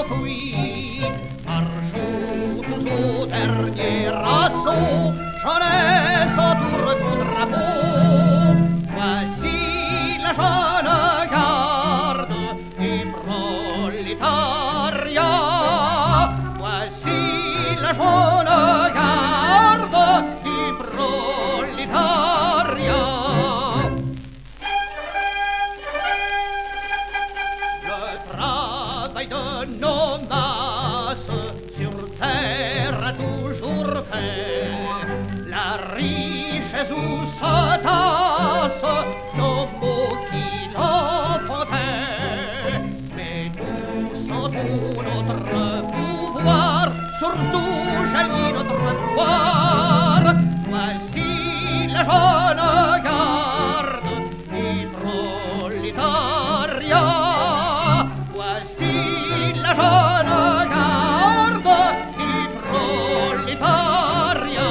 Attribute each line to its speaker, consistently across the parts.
Speaker 1: s'enfuit. Marchons tous au dernier assaut, jeunesse autour de ton drapeau. Voici la jeune garde du prolétariat. Voici la jeune garde du prolétariat. Le travail de nos masses sur terre a toujours fait la richesse où se tassent nos mots qui l'enfantaient. Mais nous sentons notre pouvoir, surtout jaillit notre pouvoir. Voici la jeune garde du prolétariat. Voici la jeune garde du prolétariat.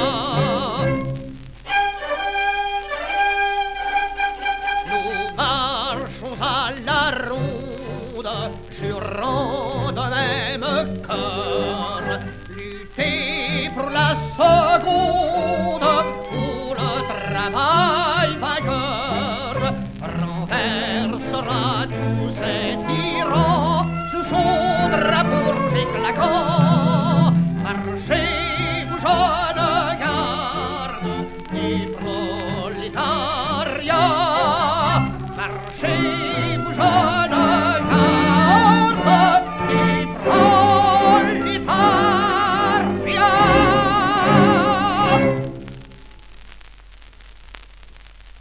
Speaker 1: Nous marchons à la ronde, jurant d'un même cœur, lutter pour la seconde, pour le travail vainqueur, renversera tous ces tyrans sous son drapeau rouge éclatant. Marchez, vous jeune garde du prolétariat, marchez.